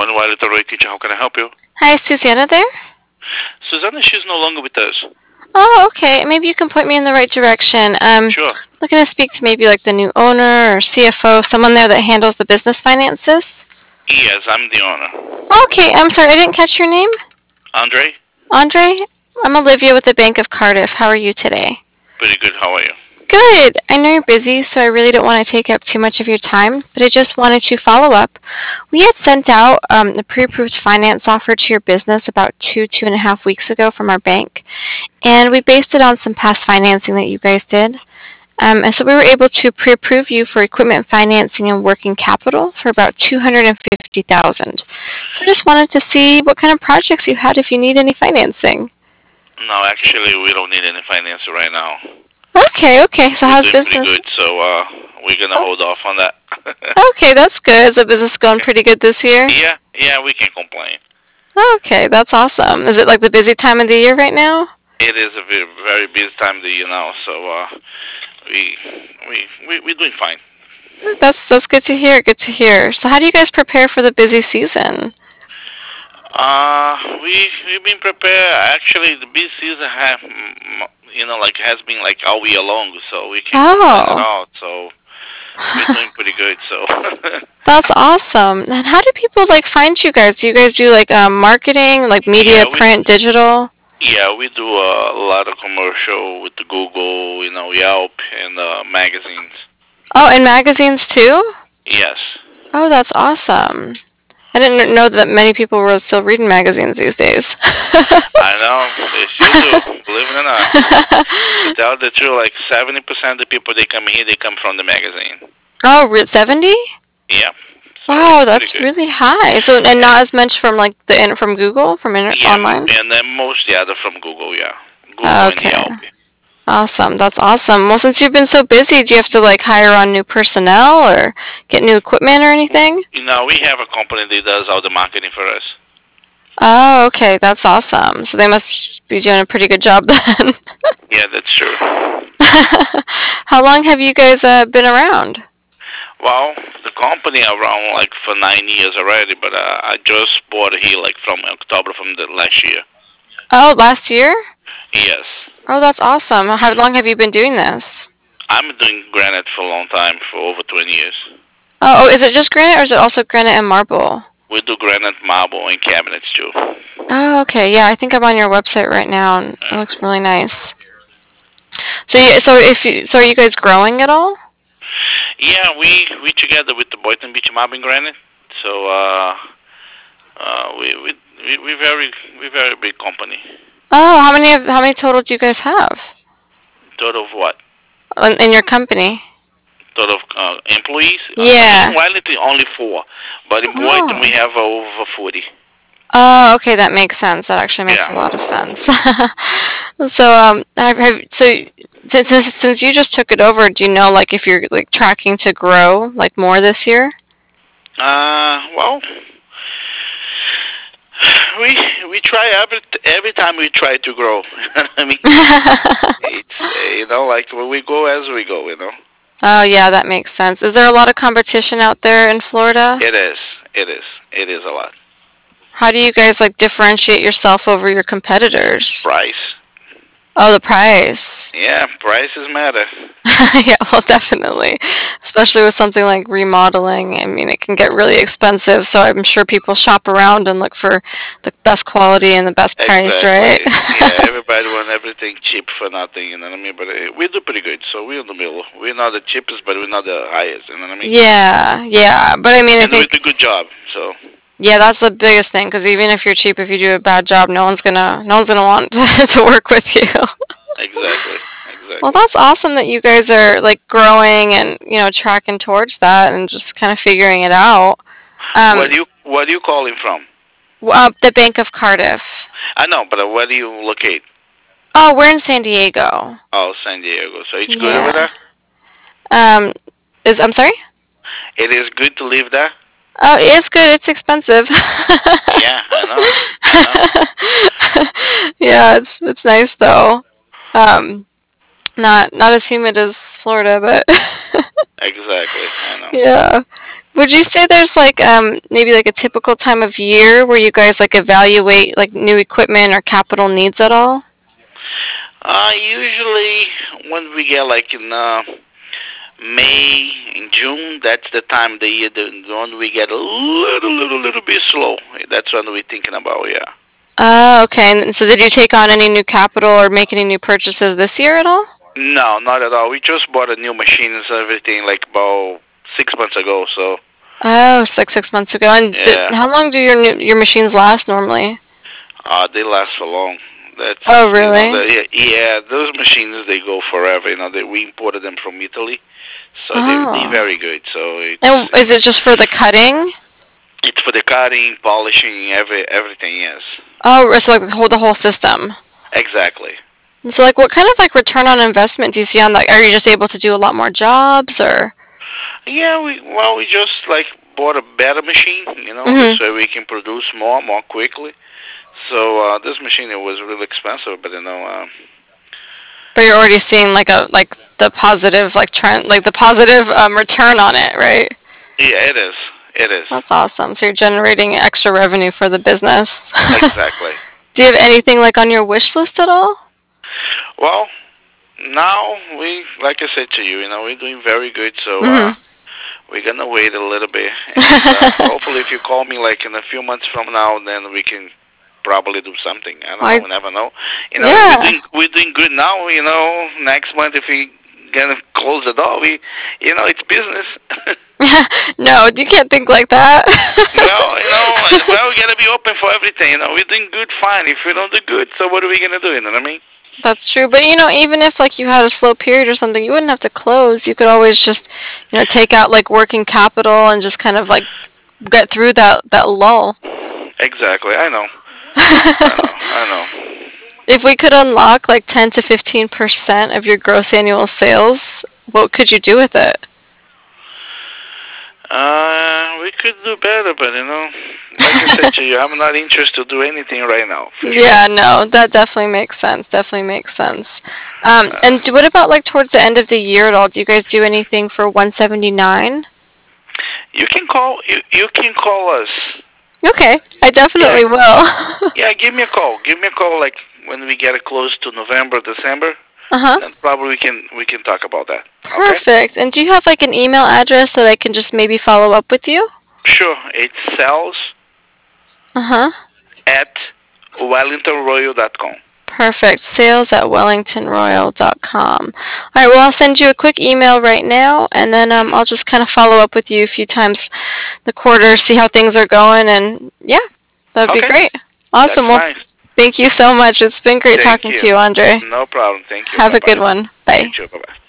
One Wiley Roy Teacher, how can I help you? Hi, is Susanna there? Susanna, she's no longer with us. Oh, okay. Maybe you can point me in the right direction. Sure. Looking to speak to maybe like the new owner or CFO, someone there that handles the business finances. Yes, I'm the owner. Okay, I'm sorry, I didn't catch your name. Andre? Andre? I'm Olivia with the Bank of Cardiff. How are you today? Pretty good, how are you? Good. I know you're busy, so I really don't want to take up too much of your time, but I just wanted to follow up. We had sent out a pre-approved finance offer to your business about 2.5 weeks ago from our bank, and we based it on some past financing that you guys did. And so we were able to pre-approve you for equipment financing and working capital for about 250,000. So I just wanted to see what kind of projects you had if you need any financing. No, actually, we don't need any financing right now. Okay. So We're how's doing pretty business? good, so we're gonna hold off on that. Okay, that's good. Is the business going Okay. pretty good this year? Yeah, we can complain. Okay, that's awesome. Is it like the busy time of the year right now? It is a very, very busy time of the year now, so we we're doing fine. That's good to hear. Good to hear. So how do you guys prepare for the busy season? We've been prepared. Actually, the busy season like has been like all year long, so we can't complain at Oh, all. So we're doing pretty good. So that's awesome. And how do people like find you guys? Do you guys do like marketing, like media, yeah, print, digital? we do a lot of commercial with the Google, Yelp, and magazines. Oh, and magazines too? Yes, Oh, that's awesome. I didn't know that many people were still reading magazines these days. I know they still do. Believe it or not, to tell the truth, like 70% of the people they come here, they come from the magazine. Oh, 70? Yeah, so Wow, it's pretty that's good. really high. So, and not as much from like from Google, Yeah, online. and then most the other from Google. Yeah, Google and Okay, Yelp. awesome. That's awesome. Well, since you've been so busy, do you have to like hire on new personnel or get new equipment or anything? We have a company that does all the marketing for us. Oh, okay, that's awesome. So they must be doing a pretty good job then. Yeah, that's true. How long have you guys been around? Well, the company around like for 9 years already, but I just bought here like from October from the last year. Oh, last year? Yes, Oh, that's awesome. How long have you been doing this? I'm doing granite for a long time, for over 20 years. Is it just granite or is it also granite and marble? We do granite, marble, and cabinets too. Oh, okay. Yeah, I think I'm on your website right now, and it looks really nice. So are you guys growing at all? Yeah, we together with the Boynton Beach Mobbing Granite. So we very big company. Oh, how many total do you guys have Total of what? in your company? Total of employees. In Yeah. Wellington only four, but in Boynton we Oh. have over 40. Oh, okay, that makes sense. That actually makes a lot of Yeah. sense. Since you just took it over, do you know like if you're like tracking to grow like more this year? Well, we we try every time we try to grow. I mean, it's like when we go as we go. Oh, yeah, that makes sense. Is there a lot of competition out there in Florida? It is. It is a lot. How do you guys like differentiate yourself over your competitors? Price. Oh, the price. Yeah, prices matter. Yeah, well, definitely. Especially with something like remodeling. I mean, it can get really expensive, so I'm sure people shop around and look for the best quality and the best price, right? Exactly. Yeah, everybody want everything cheap for nothing. You know what I mean? But we do pretty good. So we're in the middle. We're not the cheapest, but we're not the highest. You know what I mean? Yeah. But I mean, I And we do think a good job. So yeah, that's the biggest thing. Because even if you're cheap, if you do a bad job, no one's gonna want to work with you. exactly, Well, exactly. that's awesome that you guys are like growing and tracking towards that and just kind of figuring it out. Um, Where do you calling from? the Bank of Cardiff. I know, but where do you locate? Oh, we're in San Diego. Oh, San Diego. So it's good over Yeah. there. Um, I'm sorry. It is good to live there. Oh, it's good. It's expensive. Yeah, I know. I know. Yeah, it's nice though. Um, not as humid as Florida, but Exactly. I know. yeah. Would you say there's like maybe like a typical time of year where you guys like evaluate like new equipment or capital needs at all? Usually when we get like in May, in June, that's the time of the year when we get a little bit slow. That's when we're thinking about, yeah. Oh, okay. And so did you take on any new capital or make any new purchases this year at all? No, not at all. We just bought a new machine and everything like about 6 months ago. So Oh, it's like 6 months ago. And yeah, how long do your machines last normally? they last for long. That's Oh, the, really? yeah. Those machines they go forever. We imported them from Italy, so they Oh. very good. So And is it just for the cutting? it's for the cutting, polishing, everything. Yes, Oh, it's like the whole system. exactly. And so like what kind of like return on investment do you see on that? Are you just able to do a lot more jobs or? Yeah, we just like bought a better machine. This Mhm. way we can produce more quickly. So this machine it was really expensive, but But you're already seeing like the positive like trend, like the positive return on it, right? yeah, it is. It is That's awesome. So you're generating extra revenue for the business. exactly. Do you have anything like on your wish list at all? Well, now like I said to you, we're doing very good. So Mhm. we're gonna wait a little bit, and hopefully, if you call me like in a few months from now, then we can probably do something. I don't know. I We never know. yeah. We're doing good now. Next month if we gonna close the door, it's business. No, you can't think like that. Well, well, we gotta be open for everything. We're doing good, fine. If we don't do good, so what are we gonna do? You know what I mean? That's true. But even if like you had a slow period or something, you wouldn't have to close. You could always just, take out like working capital and just kind of like get through that lull. Exactly. I know. I know. I know. If we could unlock like 10 to 15% of your gross annual sales, what could you do with it? We could do better, but like I said to you, I'm not interested to do anything right now, for sure. Yeah, no, that definitely makes sense. Definitely makes sense. Uh, And what about like towards the end of the year at all? Do you guys do anything for 179? you can call us. Okay, I Yeah, definitely will. yeah. Give me a call. Give me a call. Like when we get close to November, December, Uh-huh. then probably we can talk about that. Okay. Perfect. And do you have like an email address that I can just maybe follow up with you? Sure. It's sales Uh-huh. at wellingtonroyal.com. Perfect. Sales at wellingtonroyal.com. All right, well, I'll send you a quick email right now, and then Hmm. I'll just kind of follow up with you a few times the quarter, see how things are going, and yeah, that'd be Okay. great. That's Awesome. Well, nice. thank you so much. It's been great Thank talking you. to you, Andre. No problem. Thank you. Have Bye a good bye. one. You Bye. too. Bye bye.